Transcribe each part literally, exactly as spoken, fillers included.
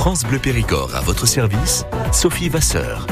France Bleu Périgord, à votre service, Sophie Vasseur.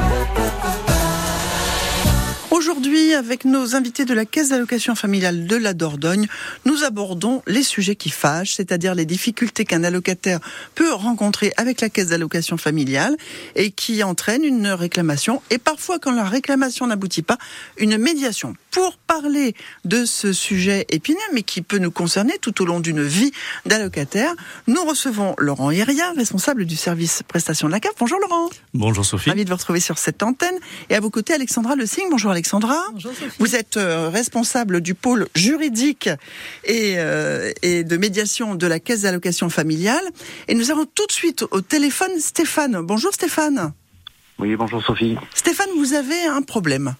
Aujourd'hui, avec nos invités de la Caisse d'allocation familiale de la Dordogne, nous abordons les sujets qui fâchent, c'est-à-dire les difficultés qu'un allocataire peut rencontrer avec la Caisse d'allocation familiale et qui entraînent une réclamation et parfois, quand la réclamation n'aboutit pas, une médiation. Pour parler de ce sujet épineux, mais qui peut nous concerner tout au long d'une vie d'allocataire, nous recevons Laurent Hiriard, responsable du service prestation de la C A F. Bonjour Laurent. Bonjour Sophie. Ravi de vous retrouver sur cette antenne. Et à vos côtés, Alexandra Le Signe. Bonjour Alexandra. Bonjour Sophie. Vous êtes euh, responsable du pôle juridique et, euh, et de médiation de la Caisse d'allocation familiale. Et nous avons tout de suite au téléphone Stéphane. Bonjour Stéphane. Oui, bonjour Sophie. Stéphane, vous avez un problème.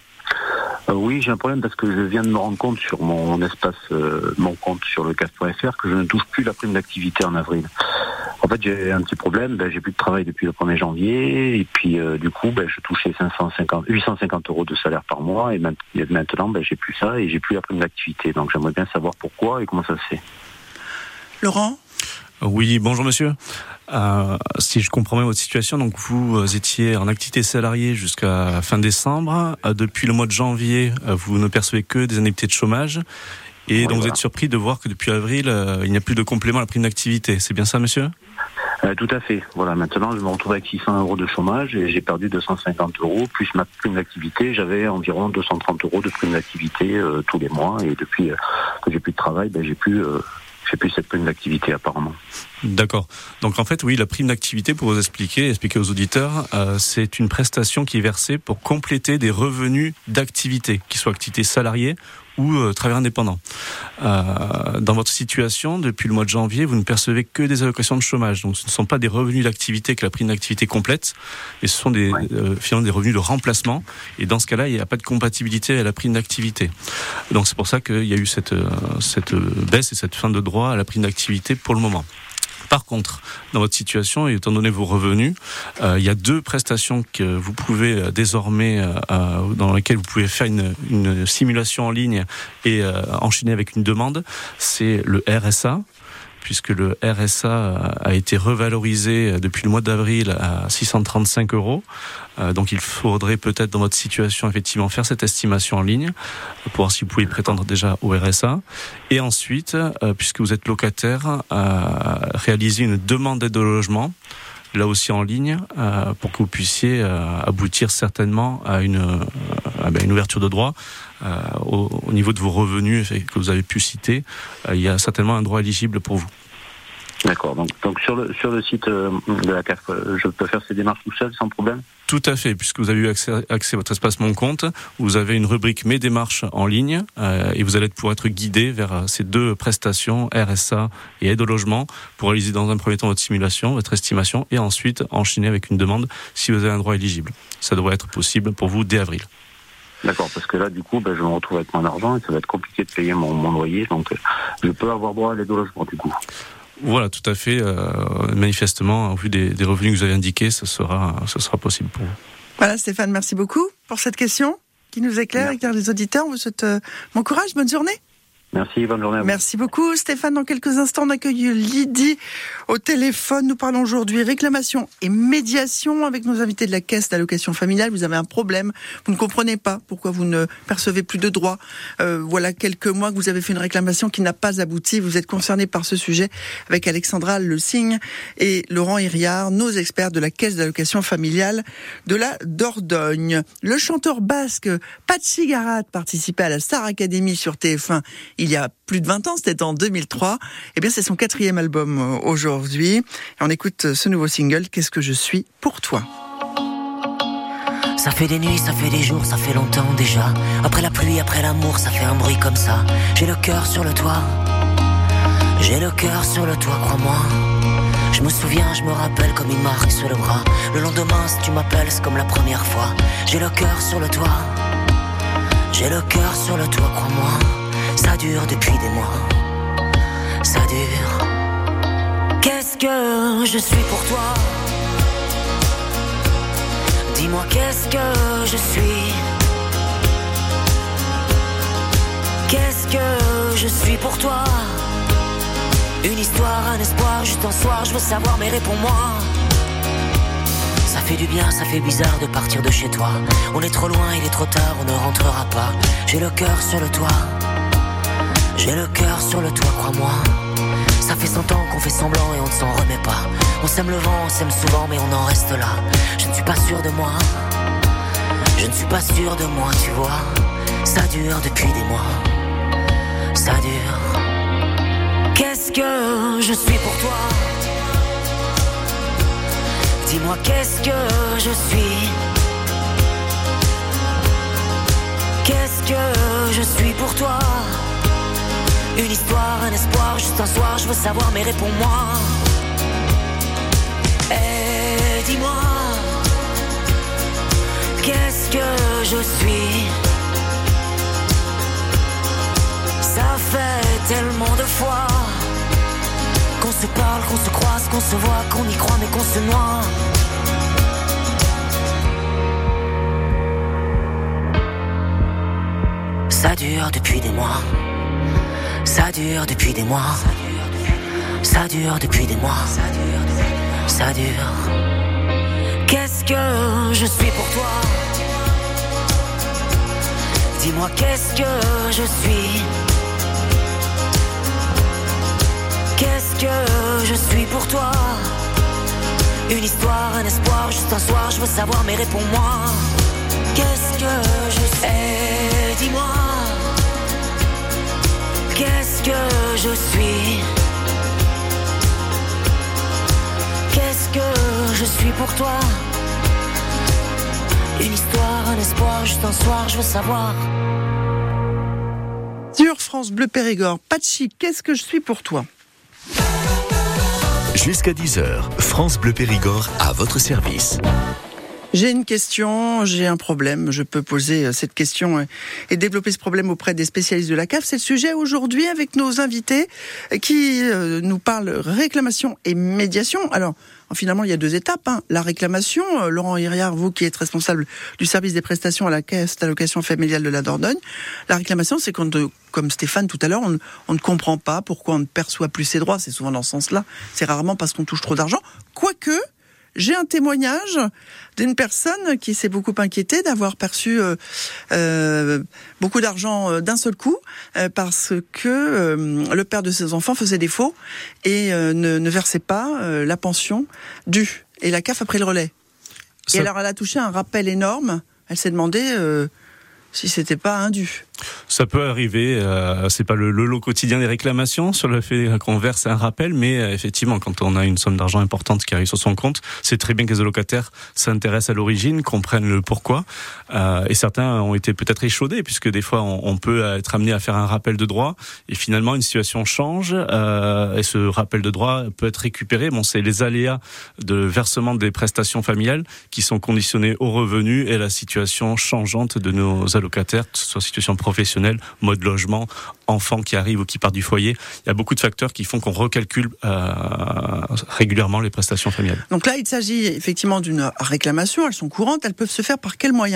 Euh, oui, j'ai un problème parce que je viens de me rendre compte sur mon espace, euh, mon compte sur le C A F point F R que je ne touche plus la prime d'activité en avril. En fait, j'ai un petit problème, ben, j'ai plus de travail depuis le premier janvier et puis euh, du coup, ben, je touchais cinq cent cinquante, huit cent cinquante euros de salaire par mois et maintenant, ben, j'ai plus ça et j'ai plus la prime d'activité. Donc j'aimerais bien savoir pourquoi et comment ça se fait. Laurent ? Oui, bonjour monsieur. Euh, si je comprends bien votre situation, donc vous étiez en activité salariée jusqu'à fin décembre. Euh, depuis le mois de janvier, euh, vous ne percevez que des indemnités de chômage. Et Oui, donc voilà. vous êtes surpris de voir que depuis avril, euh, il n'y a plus de complément à la prime d'activité. C'est bien ça, monsieur ? Euh, tout à fait. Voilà, maintenant je me retrouve avec six cents euros de chômage et j'ai perdu deux cent cinquante euros plus ma prime d'activité. J'avais environ deux cent trente euros de prime d'activité euh, tous les mois et depuis euh, que j'ai plus de travail, ben, j'ai plus... Euh, J'ai plus cette prime d'activité apparemment. D'accord. Donc en fait, oui, la prime d'activité, pour vous expliquer, expliquer aux auditeurs, euh, c'est une prestation qui est versée pour compléter des revenus d'activité, qu'ils soient activité salariée ou euh, travail indépendant. Euh, dans votre situation, depuis le mois de janvier, vous ne percevez que des allocations de chômage. Donc ce ne sont pas des revenus d'activité que la prime d'activité complète, mais ce sont des, Ouais. euh, finalement des revenus de remplacement. Et dans ce cas-là, il n'y a pas de compatibilité à la prime d'activité. Donc c'est pour ça qu'il y a eu cette, euh, cette baisse et cette fin de droit à la prime d'activité pour le moment. Par contre, dans votre situation, et étant donné vos revenus, euh, il y a deux prestations que vous pouvez euh, désormais, euh, dans lesquelles vous pouvez faire une, une simulation en ligne et euh, enchaîner avec une demande. C'est le R S A, puisque le R S A a été revalorisé depuis le mois d'avril à six cent trente-cinq euros. Euh, donc il faudrait peut-être dans votre situation effectivement faire cette estimation en ligne pour voir si vous pouvez prétendre déjà au R S A. Et ensuite, euh, puisque vous êtes locataire, euh, réaliser une demande d'aide au logement, là aussi en ligne, euh, pour que vous puissiez euh, aboutir certainement à une, euh, à une ouverture de droit. Euh, au, au niveau de vos revenus que vous avez pu citer, euh, il y a certainement un droit éligible pour vous. D'accord. Donc, donc sur le sur le site euh, de la C A F, euh, je peux faire ces démarches tout seul sans problème ? Tout à fait, puisque vous avez eu accès, accès à votre espace Mon Compte, vous avez une rubrique Mes démarches en ligne euh, et vous allez pouvoir être guidé vers ces deux prestations, R S A et aide au logement, pour réaliser dans un premier temps votre simulation, votre estimation et ensuite enchaîner avec une demande si vous avez un droit éligible. Ça devrait être possible pour vous dès avril. D'accord, parce que là, du coup, ben, je me retrouve avec mon argent et ça va être compliqué de payer mon, mon loyer, donc euh, je peux avoir droit à l'aide au logement, du coup. Voilà, tout à fait. Euh, manifestement, au vu des, des revenus que vous avez indiqués, ce sera, ce sera possible pour vous. Voilà Stéphane, merci beaucoup pour cette question qui nous éclaire, Merci. éclaire les auditeurs. On vous souhaite euh, bon courage, bonne journée. Merci, bonne journée à vous. Merci beaucoup Stéphane. Dans quelques instants, on accueille Lydie au téléphone. Nous parlons aujourd'hui réclamation et médiation avec nos invités de la Caisse d'allocation familiale. Vous avez un problème, vous ne comprenez pas pourquoi vous ne percevez plus de droits. Euh, voilà quelques mois que vous avez fait une réclamation qui n'a pas abouti. Vous êtes concerné par ce sujet avec Alexandra Le Signe et Laurent Hiriard, nos experts de la Caisse d'allocation familiale de la Dordogne. Le chanteur basque Patxi Garat participait à la Star Academy sur T F un il y a plus de vingt ans, c'était en deux mille trois. Eh bien, c'est son quatrième album aujourd'hui. Et on écoute ce nouveau single, Qu'est-ce que je suis pour toi. Ça fait des nuits, ça fait des jours, ça fait longtemps déjà. Après la pluie, après l'amour, ça fait un bruit comme ça. J'ai le cœur sur le toit. J'ai le cœur sur le toit, crois-moi. Je me souviens, je me rappelle comme une marque sur le bras. Le lendemain, si tu m'appelles, c'est comme la première fois. J'ai le cœur sur le toit. J'ai le cœur sur le toit, crois-moi. Ça dure depuis des mois. Ça dure. Qu'est-ce que je suis pour toi? Dis-moi qu'est-ce que je suis? Qu'est-ce que je suis pour toi? Une histoire, un espoir, juste un soir, je veux savoir, mais réponds-moi. ça fait du bien, ça fait bizarre de partir de chez toi. On est trop loin, il est trop tard, on ne rentrera pas. J'ai le cœur sur le toit, j'ai le cœur sur le toit, crois-moi. Ça fait cent ans qu'on fait semblant et on ne s'en remet pas. On sème le vent, on sème souvent mais on en reste là. Je ne suis pas sûr de moi, je ne suis pas sûr de moi, tu vois. Ça dure depuis des mois, ça dure. Qu'est-ce que je suis pour toi? Dis-moi qu'est-ce que je suis? Qu'est-ce que je suis pour toi? Une histoire, un espoir, juste un soir, je veux savoir, mais réponds-moi. Et dis-moi, qu'est-ce que je suis? Ça fait tellement de fois qu'on se parle, qu'on se croise, qu'on se voit, qu'on y croit, mais qu'on se noie. Ça dure depuis des mois. Ça dure depuis des mois. Ça dure depuis des mois. Ça dure. Qu'est-ce que je suis pour toi? Dis-moi qu'est-ce que je suis? Qu'est-ce que je suis pour toi? Une histoire, un espoir, juste un soir, je veux savoir, mais réponds-moi. Qu'est-ce que je suis? Et dis-moi, qu'est-ce que je suis? Qu'est-ce que je suis pour toi? Une histoire, un espoir, juste un soir, je veux savoir. Sur France Bleu Périgord, Patchy, qu'est-ce que je suis pour toi? Jusqu'à dix heures, France Bleu Périgord à votre service. J'ai une question, j'ai un problème, je peux poser cette question et développer ce problème auprès des spécialistes de la C A F. C'est le sujet aujourd'hui avec nos invités qui nous parlent réclamation et médiation. Alors, finalement, il y a deux étapes. Hein. La réclamation, Laurent Hiriard, vous qui êtes responsable du service des prestations à la Caisse d'allocation familiale de la Dordogne, la réclamation, c'est quand, comme Stéphane tout à l'heure, on, on ne comprend pas pourquoi on ne perçoit plus ses droits. C'est souvent dans ce sens-là. C'est rarement parce qu'on touche trop d'argent. Quoique, j'ai un témoignage d'une personne qui s'est beaucoup inquiétée d'avoir perçu euh, euh, beaucoup d'argent euh, d'un seul coup euh, parce que euh, le père de ses enfants faisait défaut et euh, ne, ne versait pas euh, la pension due. Et la C A F a pris le relais. Ça... Et alors elle a touché un rappel énorme. Elle s'est demandé euh, si c'était pas indu. Ça peut arriver, euh, c'est pas le, le lot quotidien des réclamations sur le fait qu'on verse un rappel, mais euh, effectivement, quand on a une somme d'argent importante qui arrive sur son compte, c'est très bien que les allocataires s'intéressent à l'origine, comprennent le pourquoi, euh, et certains ont été peut-être échaudés, puisque des fois on, on peut être amené à faire un rappel de droit, et finalement une situation change, euh, et ce rappel de droit peut être récupéré. Bon, c'est les aléas de versement des prestations familiales qui sont conditionnés au revenu et la situation changeante de nos allocataires, que ce soit situation professionnelle, mode logement, enfants qui arrivent ou qui partent du foyer. Il y a beaucoup de facteurs qui font qu'on recalcule euh, régulièrement les prestations familiales. Donc là, il s'agit effectivement d'une réclamation. Elles sont courantes. Elles peuvent se faire par quels moyens ?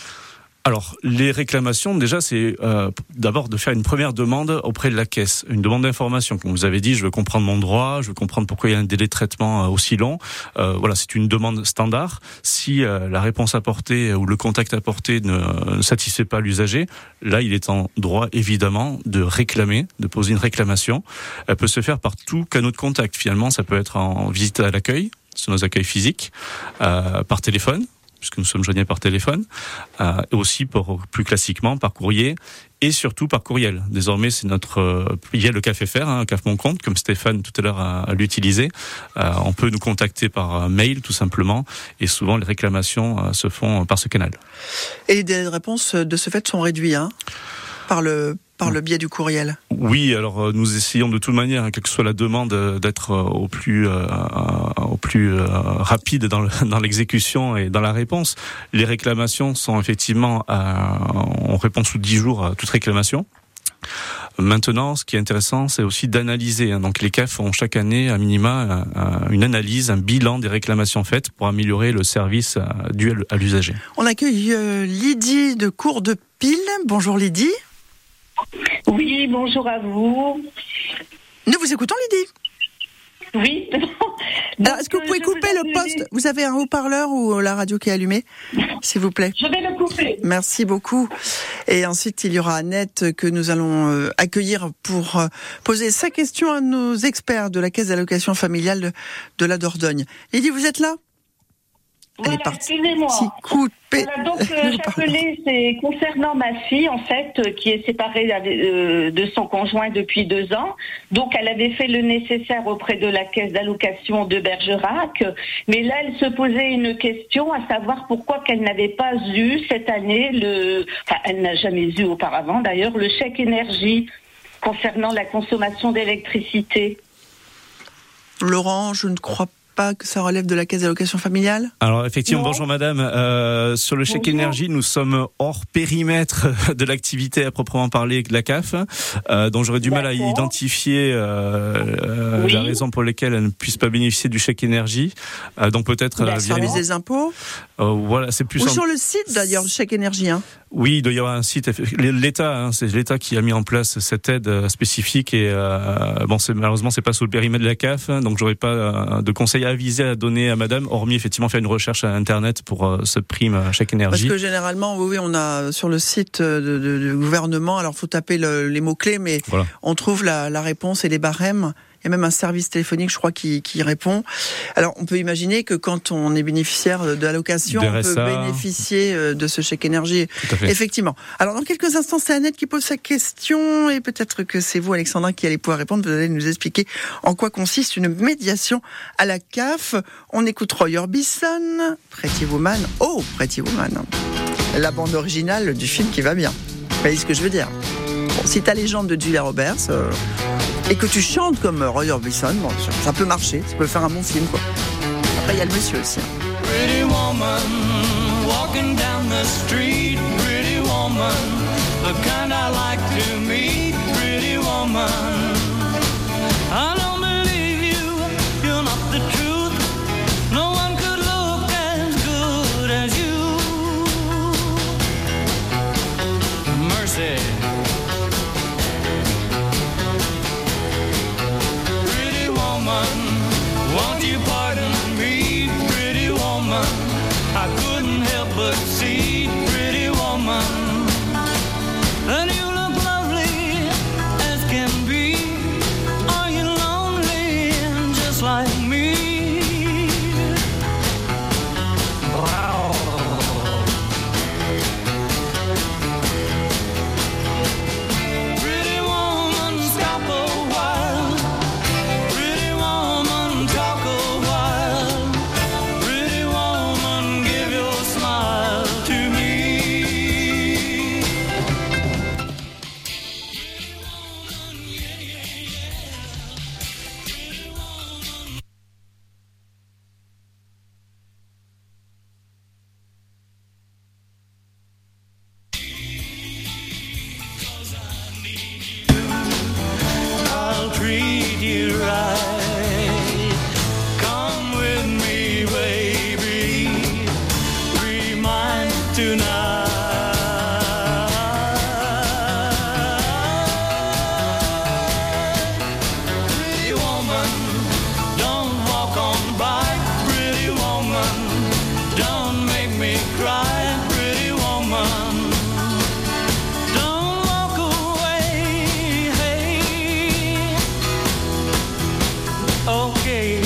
Alors, les réclamations, déjà, c'est euh, d'abord de faire une première demande auprès de la caisse, une demande d'information. Comme vous avez dit, je veux comprendre mon droit, je veux comprendre pourquoi il y a un délai de traitement euh, aussi long. Euh, voilà, c'est une demande standard. Si euh, la réponse apportée ou le contact apporté ne, ne satisfait pas l'usager, là, il est en droit, évidemment, de réclamer, de poser une réclamation. Elle peut se faire par tout canal de contact. Finalement, ça peut être en visite à l'accueil, sur nos accueils physiques, euh, par téléphone, puisque nous sommes joignables par téléphone, euh, et aussi pour, plus classiquement par courrier, et surtout par courriel. Désormais, c'est notre... Euh, il y a le C A F F R, hein, C A F Mon Compte, comme Stéphane tout à l'heure a, a l'utilisé. Euh, on peut nous contacter par mail, tout simplement, et souvent les réclamations euh, se font par ce canal. Et des réponses de ce fait sont réduites, hein, par le... par le biais du courriel. Oui, alors nous essayons de toute manière, hein, quelle que soit la demande, d'être au plus euh, au plus euh, rapide dans, le, dans l'exécution et dans la réponse. Les réclamations sont effectivement, à, on répond sous dix jours à toute réclamation. Maintenant, ce qui est intéressant, c'est aussi d'analyser. Hein. Donc, les C A F font chaque année, à minima, une analyse, un bilan des réclamations faites pour améliorer le service dû à l'usager. On accueille euh, Lydie de Cour de Pile. Bonjour Lydie. Oui, bonjour à vous. Nous vous écoutons, Lydie. Oui, Alors, est-ce que vous pouvez couper le poste ? Vous avez un haut-parleur ou la radio qui est allumée, s'il vous plaît ? Je vais le couper. Merci beaucoup. Et ensuite, il y aura Annette que nous allons euh, accueillir pour euh, poser sa question à nos experts de la Caisse d'allocation familiale de, de la Dordogne. Lydie, vous êtes là ? Voilà, Elle est partie. excusez-moi. Si, coupé. Voilà, donc, euh, j'appelais, c'est concernant ma fille, en fait, euh, qui est séparée euh, de son conjoint depuis deux ans. Donc, elle avait fait le nécessaire auprès de la caisse d'allocation de Bergerac. Mais là, elle se posait une question, à savoir pourquoi qu'elle n'avait pas eu cette année le, enfin, elle n'a jamais eu auparavant d'ailleurs, le chèque énergie concernant la consommation d'électricité. Laurent, je ne crois pas. pas que ça relève de la caisse d'allocation familiale ? Alors effectivement, Non. bonjour madame. Euh, sur le chèque Bonjour. énergie, nous sommes hors périmètre de l'activité à proprement parler de la C A F. Euh, donc j'aurais du mal à D'accord. identifier euh, euh, Oui. la raison pour laquelle elle ne puisse pas bénéficier du chèque énergie. Euh, donc peut-être D'accord. euh, via Service les- des impôts ? euh, voilà, c'est plus Ou en- sur le site d'ailleurs du chèque énergie, hein. Oui, il doit y avoir un site. L'État, hein, c'est l'État qui a mis en place cette aide euh, spécifique et euh, bon, c'est, malheureusement, c'est pas sous le périmètre de la C A F, hein, donc j'aurais pas euh, de conseils avisés à donner à Madame, hormis effectivement faire une recherche à Internet pour euh, ce prime à chèque Parce énergie. que généralement, oui, oui, on a sur le site de, de, du gouvernement, alors faut taper le, les mots-clés, mais Voilà. on trouve la, la réponse et les barèmes. Il y a même un service téléphonique, je crois, qui, qui répond. Alors, on peut imaginer que quand on est bénéficiaire de l'allocation, De on R S A. peut bénéficier de ce chèque énergie. Tout à fait. Effectivement. Alors, dans quelques instants, c'est Annette qui pose sa question et peut-être que c'est vous, Alexandra, qui allez pouvoir répondre. Vous allez nous expliquer en quoi consiste une médiation à la C A F. On écoute Roy Orbison, Pretty Woman. Oh, Pretty Woman. La bande originale du film qui va bien. Vous voyez ce que je veux dire ? Bon, si t'as les jambes de Julia Roberts euh, et que tu chantes comme Roy Orbison, bon, ça, ça peut marcher, ça peut faire un bon film, quoi. Après, il y a le monsieur aussi. Hein. Pretty woman, walking down the street. Pretty woman, the kind I like to meet. Pretty woman, I don't believe you, you're not the truth. No one could look as good as you. Mercy. Pretty woman, won't you pardon me, pretty woman? I couldn't help but see, pretty woman, that you look lovely as can be. Are you lonely just like me? Wow. Pretty woman, stop a while. Pretty woman, talk a while. Pretty woman, give your smile to me. I'll treat you right. Come with me, baby. Be mine tonight. Pretty woman, don't walk on by. Pretty woman, don't make me cry. Pretty woman, don't walk away. Hey, okay.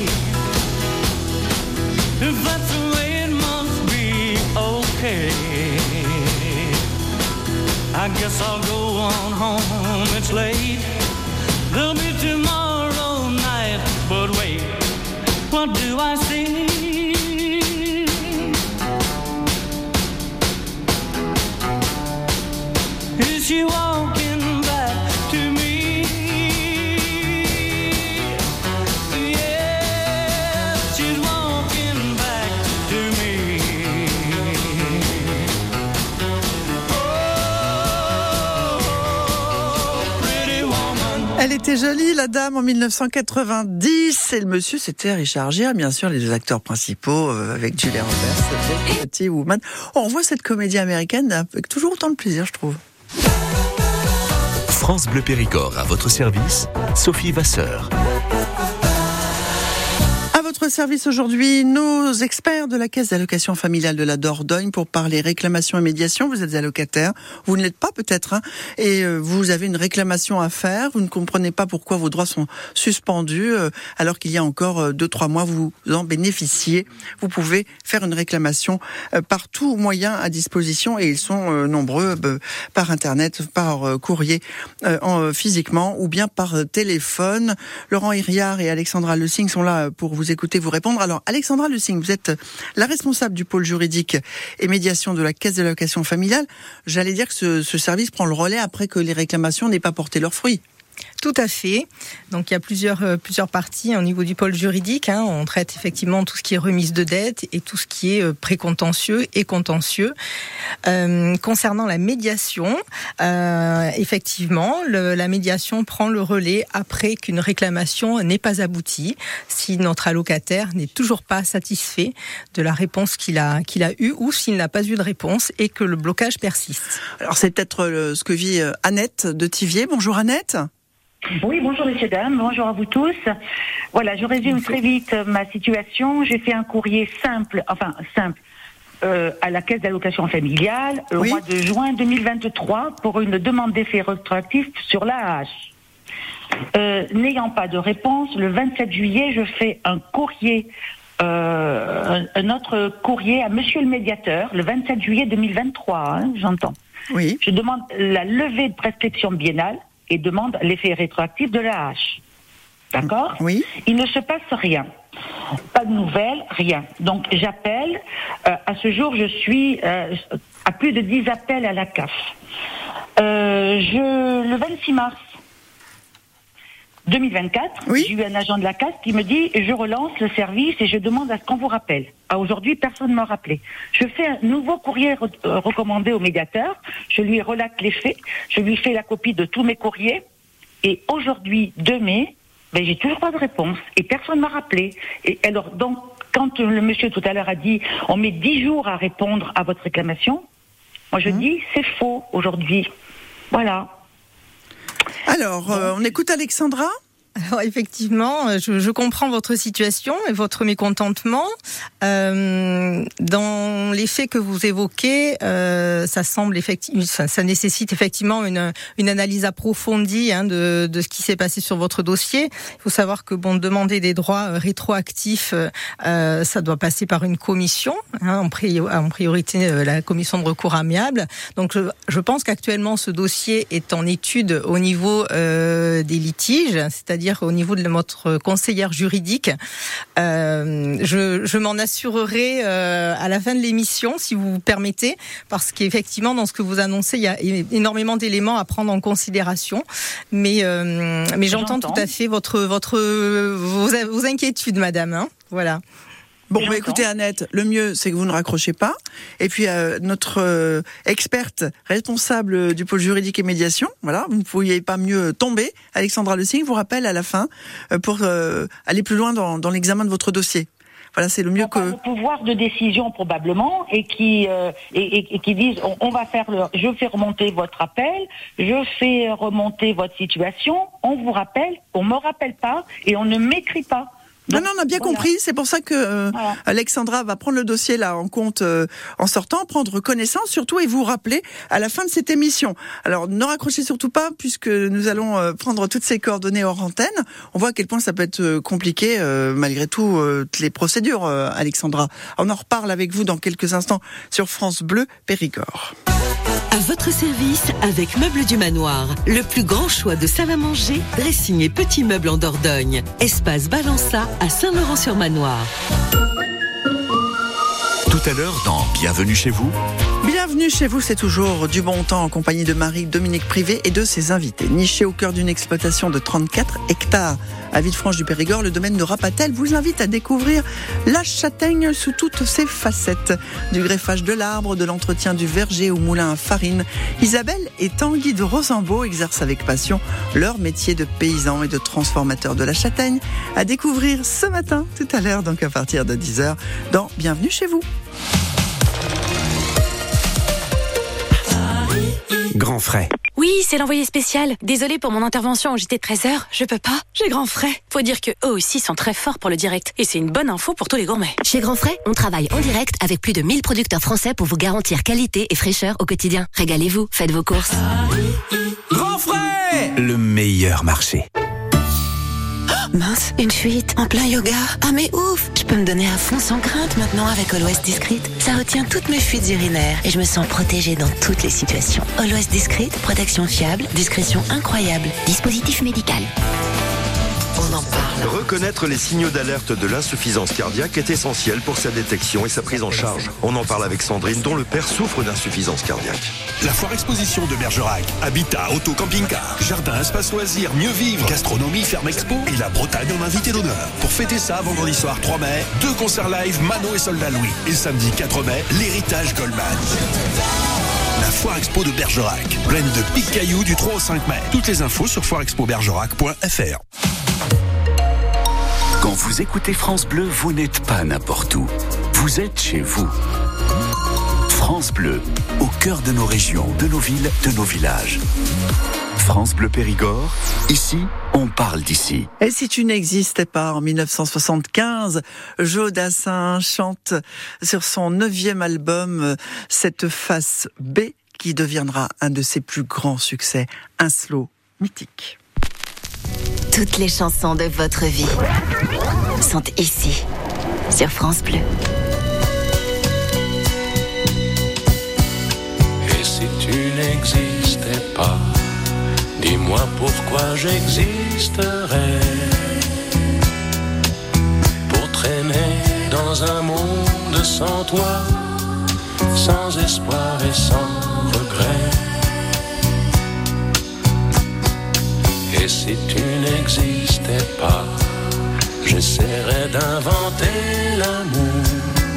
If that's the way it must be, okay. I guess I'll go on home, it's late. There'll be tomorrow night, but wait, what do I see? Is she walking back to me? Yes, she's walking back to me. Oh, pretty woman. Elle était jolie, la dame, en mille neuf cent quatre-vingt-dix. Et le monsieur, c'était Richard Gere, bien sûr, les deux acteurs principaux, euh, avec Julia Roberts, c'était Pretty Woman. Oh, on voit cette comédie américaine avec toujours autant de plaisir, je trouve. France Bleu Périgord à votre service, Sophie Vasseur. À votre service aujourd'hui, nos experts de la Caisse d'allocation familiale de la Dordogne pour parler réclamation et médiation. Vous êtes allocataire, vous ne l'êtes pas peut-être, hein, et euh, vous avez une réclamation à faire. Vous ne comprenez pas pourquoi vos droits sont suspendus, euh, alors qu'il y a encore euh, deux, trois mois, vous en bénéficiez. Vous pouvez faire une réclamation euh, par tout moyen à disposition, et ils sont euh, nombreux, euh, par internet, par euh, courrier, euh, en, euh, physiquement, ou bien par euh, téléphone. Laurent Hiriard et Alexandra Le Sing sont là pour vous écouter, vous répondre. Alors, Alexandra Le Sing, vous êtes la responsable du pôle juridique et médiation de la Caisse d'allocation familiale. J'allais dire que ce, ce service prend le relais après que les réclamations n'aient pas porté leurs fruits. Tout à fait. Donc il y a plusieurs euh, plusieurs parties au niveau du pôle juridique. Hein. On traite effectivement tout ce qui est remise de dette et tout ce qui est euh, précontentieux et contentieux. Euh, concernant la médiation, euh, effectivement, le, la médiation prend le relais après qu'une réclamation n'ait pas abouti, si notre allocataire n'est toujours pas satisfait de la réponse qu'il a qu'il a eue ou s'il n'a pas eu de réponse et que le blocage persiste. Alors c'est peut-être le, ce que vit Annette de Thiviers. Bonjour Annette. Oui, bonjour messieurs, dames, bonjour à vous tous. Voilà, je résume très vite ma situation. J'ai fait un courrier simple, enfin simple, euh, à la Caisse d'allocation familiale au oui. mois de juin deux mille vingt-trois pour une demande d'effet rétroactif sur l'A A H. Euh, n'ayant pas de réponse, le vingt-sept juillet, je fais un courrier, euh, un, un autre courrier à monsieur le médiateur, le vingt-sept juillet deux mille vingt-trois, hein, j'entends. Oui. Je demande la levée de prescription biennale et demande l'effet rétroactif de l'A A H. D'accord ? Oui. Il ne se passe rien. Pas de nouvelles, rien. Donc j'appelle. Euh, à ce jour, je suis euh, à plus de dix appels à la C A F. Euh, je, le vingt-six mars deux mille vingt-quatre, oui. j'ai eu un agent de la C A F qui me dit « Je relance le service et je demande à ce qu'on vous rappelle ». À aujourd'hui, personne ne m'a rappelé. Je fais un nouveau courrier re- euh, recommandé au médiateur, je lui relate les faits, je lui fais la copie de tous mes courriers, et aujourd'hui, deux mai, ben, j'ai toujours pas de réponse, et personne ne m'a rappelé. Et alors, donc, quand le monsieur tout à l'heure a dit « On met dix jours à répondre à votre réclamation », moi je mmh. dis « C'est faux aujourd'hui ». Voilà. Alors, euh, on écoute Alexandra ? Alors effectivement, je, je comprends votre situation et votre mécontentement. Euh, dans les faits que vous évoquez, euh, ça semble effectivement, ça, ça nécessite effectivement une, une analyse approfondie hein, de, de ce qui s'est passé sur votre dossier. Il faut savoir que bon, demander des droits rétroactifs, euh, ça doit passer par une commission, hein, en, priori, en priorité la commission de recours amiable. Donc je, je pense qu'actuellement ce dossier est en étude au niveau euh, des litiges, c'est-à-dire au niveau de notre conseillère juridique. Euh, je, je m'en assurerai euh, à la fin de l'émission, si vous permettez, parce qu'effectivement, dans ce que vous annoncez, il y a énormément d'éléments à prendre en considération. Mais, euh, mais j'entends, j'entends tout à fait votre, votre, vos, vos inquiétudes, madame. Hein, voilà. Bon, bah écoutez Annette, le mieux c'est que vous ne raccrochez pas. Et puis euh, notre euh, experte responsable du pôle juridique et médiation, voilà, vous ne pouviez pas mieux tomber. Alexandra Le Sing vous rappelle à la fin euh, pour euh, aller plus loin dans, dans l'examen de votre dossier. Voilà, c'est le mieux que. Le pouvoir de décision probablement et qui euh, et, et, et qui disent on, on va faire le, je fais remonter votre appel, je fais remonter votre situation, on vous rappelle, on me rappelle pas et on ne m'écrit pas. Donc, non, non, on a bien voilà. compris. C'est pour ça que euh, voilà. Alexandra va prendre le dossier là en compte euh, en sortant, prendre connaissance surtout et vous rappeler à la fin de cette émission. Alors, ne raccrochez surtout pas puisque nous allons euh, prendre toutes ces coordonnées hors antenne. On voit à quel point ça peut être euh, compliqué euh, malgré tout euh, les procédures, euh, Alexandra. On en reparle avec vous dans quelques instants sur France Bleu Périgord. À votre service avec Meubles du Manoir. Le plus grand choix de salle à manger, dressing et petits meubles en Dordogne. Espace Balança à Saint-Laurent-sur-Manoir. Tout à l'heure dans Bienvenue chez vous. Bienvenue chez vous, c'est toujours du bon temps en compagnie de Marie-Dominique Privé et de ses invités. Niché au cœur d'une exploitation de trente-quatre hectares à Villefranche-du-Périgord, le domaine de Rapatel vous invite à découvrir la châtaigne sous toutes ses facettes. Du greffage de l'arbre, de l'entretien du verger au moulin à farine. Isabelle et Tanguy de Rosambeau exercent avec passion leur métier de paysan et de transformateur de la châtaigne. À découvrir ce matin, tout à l'heure, donc à partir de dix heures, dans Bienvenue chez vous. Grand frais. Oui. Oui, c'est l'envoyé spécial. Désolée pour mon intervention au J T de treize heures, je peux pas, j'ai grand frais. Faut dire que eux aussi sont très forts pour le direct. Et c'est une bonne info pour tous les gourmets. Chez Grand Frais, on travaille en direct avec plus de mille producteurs français pour vous garantir qualité et fraîcheur au quotidien. Régalez-vous, faites vos courses. Grand Frais, le meilleur marché. Mince, une fuite en plein yoga. Ah mais ouf, je peux me donner à fond sans crainte maintenant avec Always Discreet. Ça retient toutes mes fuites urinaires et je me sens protégée dans toutes les situations. Always Discreet, protection fiable, discrétion incroyable. Dispositif médical. On en parle. Reconnaître les signaux d'alerte de l'insuffisance cardiaque est essentiel pour sa détection et sa prise en charge. On en parle avec Sandrine, dont le père souffre d'insuffisance cardiaque. La foire exposition de Bergerac, habitat, auto, camping-car, jardin, espace loisirs, mieux vivre, gastronomie, ferme expo et la Bretagne en invité d'honneur. Pour fêter ça, vendredi soir trois mai, deux concerts live Mano et Soldat Louis. Et samedi quatre mai, l'héritage Goldman. La foire expo de Bergerac, pleine de pics cailloux du trois au cinq mai. Toutes les infos sur foire expo bergerac point f r. Quand vous écoutez France Bleu, vous n'êtes pas n'importe où. Vous êtes chez vous. France Bleu, au cœur de nos régions, de nos villes, de nos villages. France Bleu Périgord, ici, on parle d'ici. Et si tu n'existais pas en dix-neuf cent soixante-quinze, Joe Dassin chante sur son neuvième album cette face B qui deviendra un de ses plus grands succès, un slow mythique. Toutes les chansons de votre vie sont ici, sur France Bleu. Et si tu n'existais pas, dis-moi pourquoi j'existerais. Pour traîner dans un monde sans toi, sans espoir et sans regret. Et si tu n'existais pas, j'essaierais d'inventer l'amour.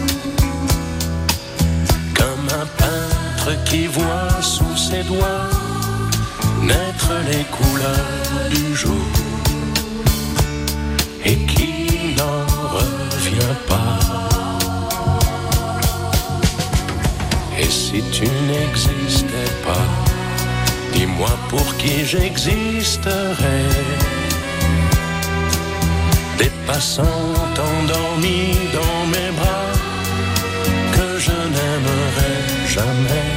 Comme un peintre qui voit sous ses doigts naître les couleurs du jour et qui n'en revient pas. Et si tu n'existais pas, dis-moi pour qui j'existerais. Des passants endormis dans mes bras que je n'aimerais jamais.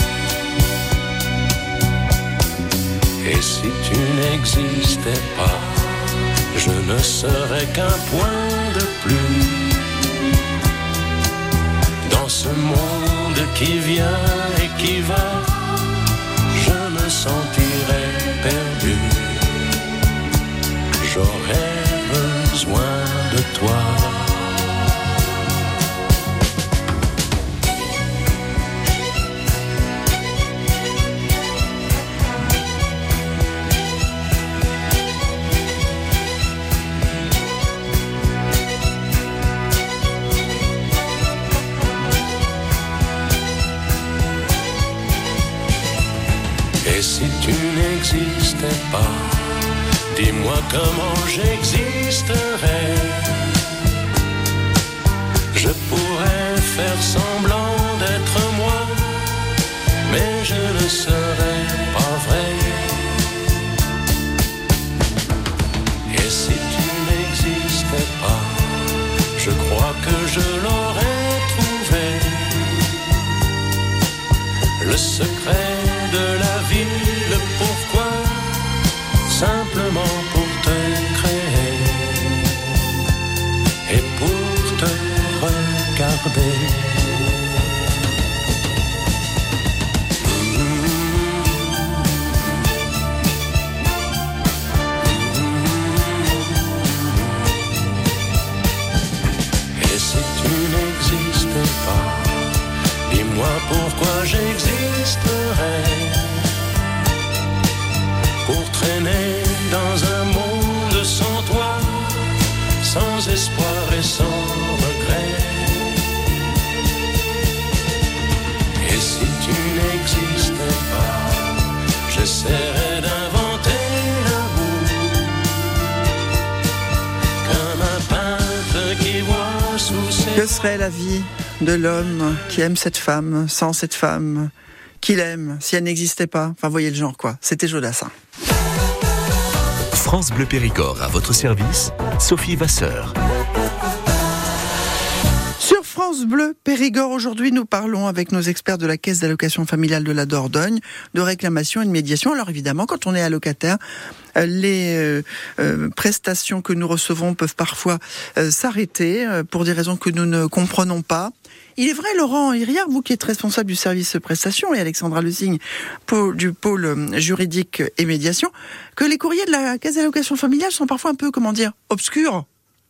Et si tu n'existais pas, je ne serais qu'un point de plus dans ce monde qui vient et qui va. Je me sentirais perdu. J'aurais besoin de toi. Et si tu n'existais pas, dis-moi comment j'existerais. Je pourrais faire semblant d'être moi, mais je ne serais pas vrai. Et si tu n'existais pas, je crois que je l'aurais trouvé. Le secret de la vie, le pourquoi, simplement pour te créer et pour te regarder. Et si tu n'existais pas, dis-moi pourquoi j'existerais. Pour traîner dans un monde sans toi, sans espoir et sans regret. Et si tu n'existais pas, j'essaierais d'inventer l'amour. Comme un peintre qui voit sous ses... Que serait la vie de l'homme qui aime cette femme sans cette femme qu'il aime si elle n'existait pas. Enfin, voyez le genre, quoi. C'était Jodassin. France Bleu Périgord à votre service, Sophie Vasseur. Sur France Bleu Périgord, aujourd'hui, nous parlons avec nos experts de la Caisse d'allocation familiale de la Dordogne de réclamation et de médiation. Alors évidemment, quand on est allocataire, les euh, euh, prestations que nous recevons peuvent parfois euh, s'arrêter euh, pour des raisons que nous ne comprenons pas. Il est vrai, Laurent Hiriard, vous qui êtes responsable du service prestations, et Alexandra Lezigne du pôle juridique et médiation, que les courriers de la Caisse d'allocation familiale sont parfois un peu, comment dire, obscurs,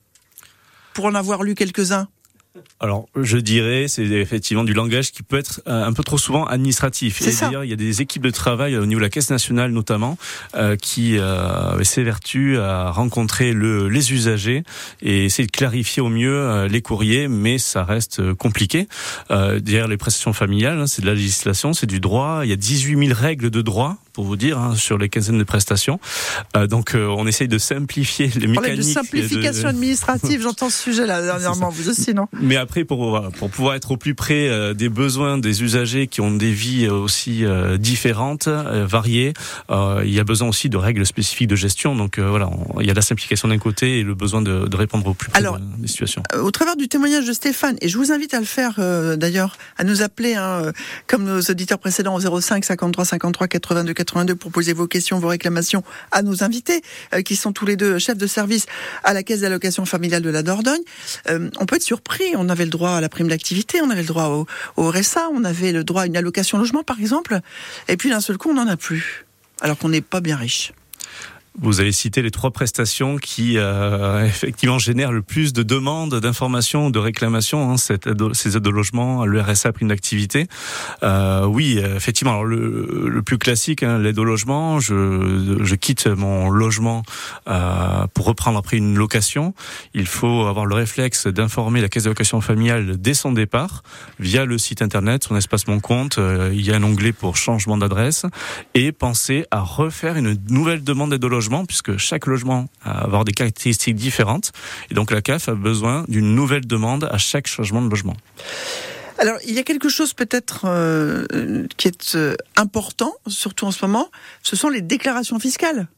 pour en avoir lu quelques-uns. Alors, je dirais, c'est effectivement du langage qui peut être un peu trop souvent administratif. C'est et ça. d'ailleurs, il y a des équipes de travail au niveau de la Caisse nationale notamment, euh, qui euh, s'évertuent à rencontrer le, les usagers et essayer de clarifier au mieux euh, les courriers, mais ça reste euh, compliqué. Euh, derrière les prestations familiales, hein, c'est de la législation, c'est du droit. Il y a dix-huit mille règles de droit, pour vous dire, hein, sur les quinzaines de prestations. Euh, donc, euh, on essaye de simplifier les mécaniques. De simplification de... administrative, j'entends ce sujet-là dernièrement, vous aussi, non ? Mais après, pour, pour pouvoir être au plus près euh, des besoins des usagers qui ont des vies aussi euh, différentes, euh, variées, euh, il y a besoin aussi de règles spécifiques de gestion. Donc euh, voilà, on, il y a la simplification d'un côté et le besoin de, de répondre au plus près Alors, des situations. Euh, au travers du témoignage de Stéphane, et je vous invite à le faire euh, d'ailleurs, à nous appeler, hein, comme nos auditeurs précédents, au zéro cinq cinquante-trois cinquante-trois quatre-vingt-deux quatre-vingt-deux pour poser vos questions, vos réclamations à nos invités, euh, qui sont tous les deux chefs de service à la Caisse d'allocation familiale de la Dordogne. Euh, on peut être surpris, on avait le droit à la prime d'activité, on avait le droit au, au R S A, on avait le droit à une allocation logement par exemple, et puis d'un seul coup on n'en a plus, alors qu'on n'est pas bien riche. Vous avez cité les trois prestations qui euh, effectivement génèrent le plus de demandes, d'informations, de réclamations. Hein, cette aide, ces aides au logement, le R S A, prime d'activité. Euh, oui, effectivement. Alors le, le plus classique, hein, l'aide au logement. Je, je quitte mon logement euh, pour reprendre après une location. Il faut avoir le réflexe d'informer la caisse d'allocation familiale dès son départ via le site internet, son espace Mon Compte. Euh, il y a un onglet pour changement d'adresse et penser à refaire une nouvelle demande d'aide au logement, puisque chaque logement va avoir des caractéristiques différentes. Et donc la C A F a besoin d'une nouvelle demande à chaque changement de logement. Alors, il y a quelque chose peut-être euh, qui est euh, important, surtout en ce moment, ce sont les déclarations fiscales.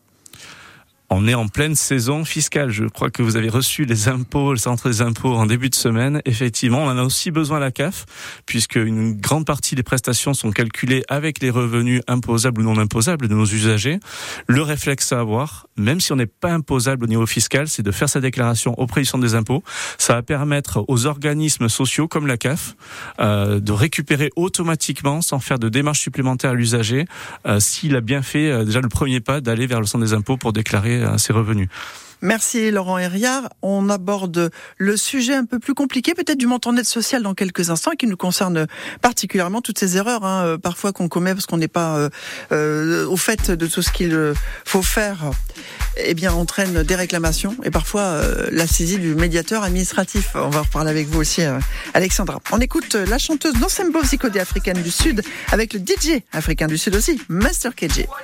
On est en pleine saison fiscale. Je crois que vous avez reçu les impôts, le centre des impôts en début de semaine. Effectivement, on en a aussi besoin à la C A F, puisque une grande partie des prestations sont calculées avec les revenus imposables ou non imposables de nos usagers. Le réflexe à avoir, même si on n'est pas imposable au niveau fiscal, c'est de faire sa déclaration auprès du centre des impôts. Ça va permettre aux organismes sociaux comme la C A F euh, de récupérer automatiquement, sans faire de démarche supplémentaire à l'usager, euh, s'il a bien fait euh, déjà le premier pas d'aller vers le centre des impôts pour déclarer à ses revenus. Merci Laurent Hiriard. On aborde le sujet un peu plus compliqué, peut-être du montant d'aide sociale dans quelques instants, qui nous concerne particulièrement toutes ces erreurs, hein, parfois qu'on commet parce qu'on n'est pas euh, euh, au fait de tout ce qu'il faut faire. Eh bien, entraîne des réclamations et parfois euh, la saisie du médiateur administratif. On va en reparler avec vous aussi, euh, Alexandra. On écoute la chanteuse Nosembo Zikode africaine du Sud avec le D J africain du Sud aussi, Master K J.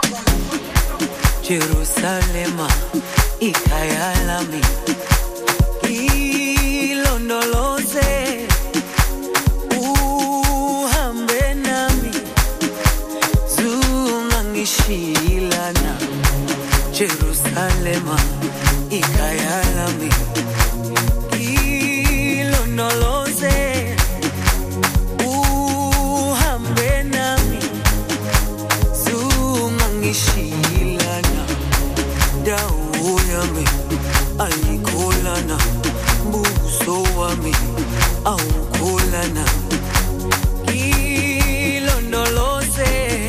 Jerusalema ikayalami ilondoloze uhambe nami zungangishilana Jerusalema ikayalami ilondoloze uhambe nami zungangishilana dawo yami ayikholana buso wami awukholana ilondoloze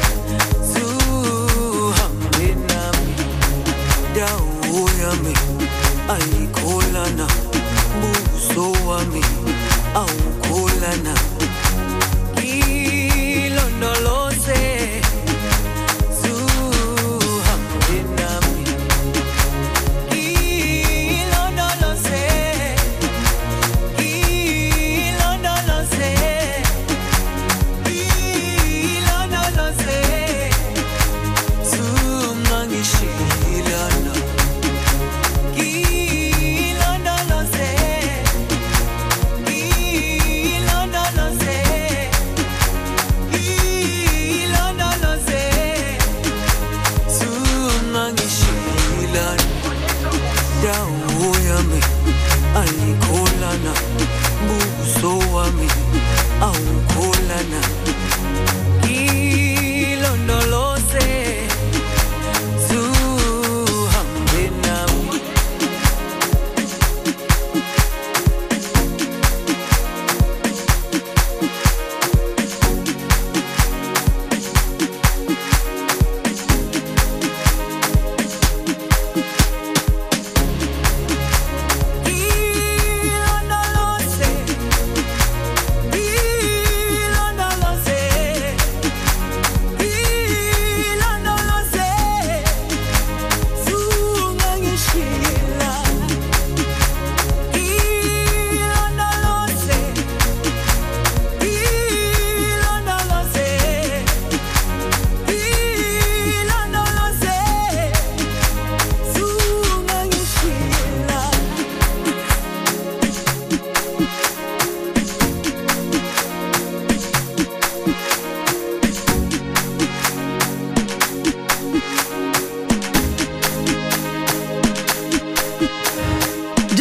zuhambe nami dawo yami ayikholana buso wami awukholana ilondoloze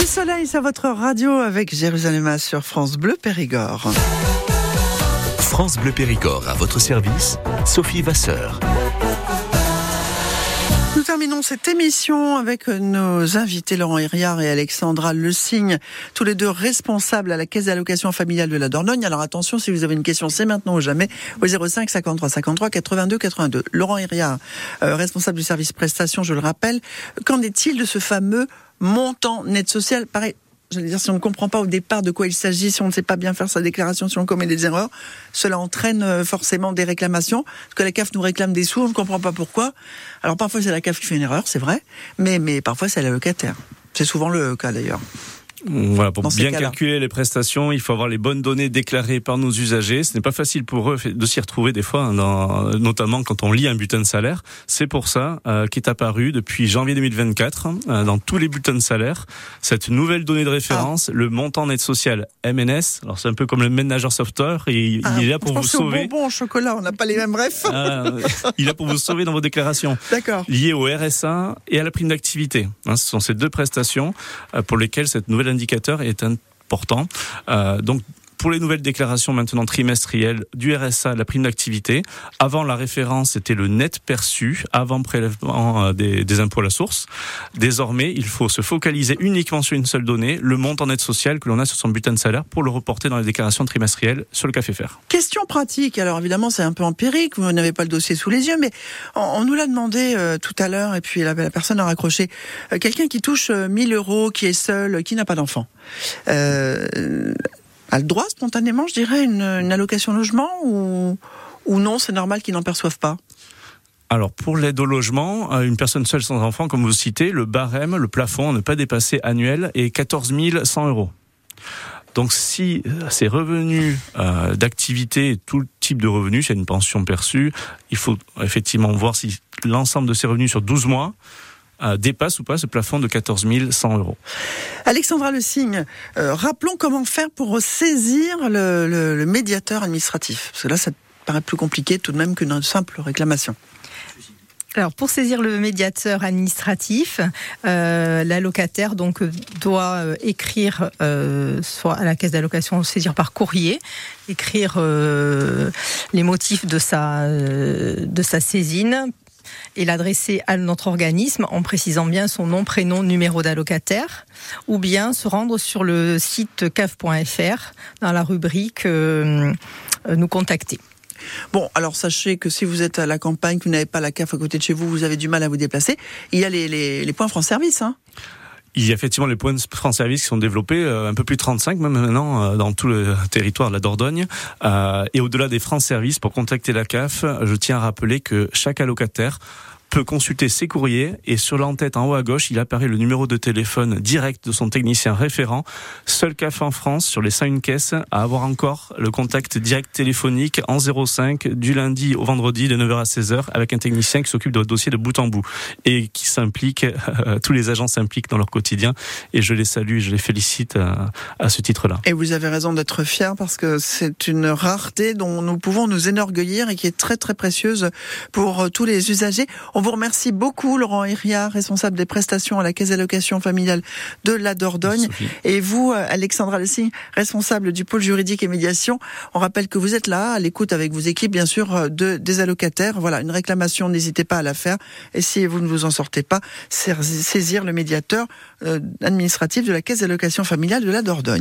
du soleil sur votre radio avec Jérusalem sur France Bleu Périgord. France Bleu Périgord à votre service, Sophie Vasseur. Nous terminons cette émission avec nos invités Laurent Hiriard et Alexandra Le Signe, tous les deux responsables à la Caisse d'allocation familiale de la Dordogne. Alors attention, si vous avez une question, c'est maintenant ou jamais, au zéro cinq cinquante-trois cinquante-trois quatre-vingt-deux quatre-vingt-deux. Laurent Hiriard, euh, responsable du service prestation, je le rappelle. Qu'en est-il de ce fameux montant net social? Pareil, j'allais dire, si on ne comprend pas au départ de quoi il s'agit, si on ne sait pas bien faire sa déclaration, si on commet des erreurs, cela entraîne forcément des réclamations. Parce que la C A F nous réclame des sous, on ne comprend pas pourquoi. Alors parfois c'est la C A F qui fait une erreur, c'est vrai, mais, mais parfois c'est l'allocataire. C'est souvent le cas d'ailleurs. Voilà, pour Dans bien cas-là. calculer les prestations, il faut avoir les bonnes données déclarées par nos usagers. Ce n'est pas facile pour eux de s'y retrouver des fois, hein, dans, notamment quand on lit un bulletin de salaire. C'est pour ça euh, qu'est apparu depuis janvier deux mille vingt-quatre, euh, dans tous les bulletins de salaire, cette nouvelle donnée de référence, ah. le montant net social M N S. Alors c'est un peu comme le Manager Software, et ah, il est là pour je vous pense sauver. Au bonbon au chocolat, on n'a pas les mêmes refs. Ah, il est là pour vous sauver dans vos déclarations. D'accord. Liées au R S A et à la prime d'activité. Hein, ce sont ces deux prestations euh, pour lesquelles cette nouvelle indicateur est un important. Euh, donc, pour les nouvelles déclarations maintenant trimestrielles du R S A, la prime d'activité, avant la référence c'était le net perçu, avant prélèvement des, des impôts à la source. Désormais, il faut se focaliser uniquement sur une seule donnée, le montant net social que l'on a sur son bulletin de salaire, pour le reporter dans les déclarations trimestrielles sur le C A F F R. Question pratique, alors évidemment c'est un peu empirique, vous n'avez pas le dossier sous les yeux, mais on, on nous l'a demandé euh, tout à l'heure, et puis la, la personne a raccroché. Euh, quelqu'un qui touche euh, mille euros, qui est seul, qui n'a pas d'enfant. Euh, a le droit spontanément, je dirais, une, une allocation logement ou, ou non, c'est normal qu'ils n'en perçoivent pas? Alors, pour l'aide au logement, une personne seule sans enfant, comme vous citez, le barème, le plafond à ne pas dépasser annuel est quatorze mille cent euros. Donc, si ces revenus euh, d'activité, tout type de revenus, c'est une pension perçue, il faut effectivement voir si l'ensemble de ces revenus sur douze mois Euh, dépasse ou pas ce plafond de quatorze mille cent euros. Alexandra Le Signe, euh, rappelons comment faire pour saisir le, le, le médiateur administratif. Parce que là, ça paraît plus compliqué tout de même qu'une simple réclamation. Alors, pour saisir le médiateur administratif, euh, l'allocataire donc doit euh, écrire euh, soit à la caisse d'allocation, saisir par courrier, écrire euh, les motifs de sa euh, de sa saisine, et l'adresser à notre organisme en précisant bien son nom, prénom, numéro d'allocataire, ou bien se rendre sur le site C A F point F R dans la rubrique euh, nous contacter. Bon, alors sachez que si vous êtes à la campagne, que vous n'avez pas la C A F à côté de chez vous, vous avez du mal à vous déplacer, il y a les, les, les points France Service, hein. Il y a effectivement les points de France Service qui sont développés, euh, un peu plus de trente-cinq même maintenant, euh, dans tout le territoire de la Dordogne. Euh, et au-delà des France Service, pour contacter la C A F, je tiens à rappeler que chaque allocataire peut consulter ses courriers, et sur l'en-tête en haut à gauche, il apparaît le numéro de téléphone direct de son technicien référent. Seul C A F en France, sur les cent une caisses, à avoir encore le contact direct téléphonique en zéro cinq du lundi au vendredi de neuf heures à seize heures, avec un technicien qui s'occupe de votre dossier de bout en bout et qui s'implique, euh, tous les agents s'impliquent dans leur quotidien, et je les salue, je les félicite à, à ce titre-là. Et vous avez raison d'être fiers, parce que c'est une rareté dont nous pouvons nous enorgueillir et qui est très très précieuse pour tous les usagers. On vous remercie beaucoup, Laurent Hiriard, responsable des prestations à la Caisse d'allocation familiale de la Dordogne. Merci. Et vous, Alexandra Le Signe, responsable du pôle juridique et médiation. On rappelle que vous êtes là, à l'écoute avec vos équipes, bien sûr, de, des allocataires. Voilà, une réclamation, n'hésitez pas à la faire. Et si vous ne vous en sortez pas, saisir le médiateur euh, administratif de la Caisse d'allocation familiale de la Dordogne.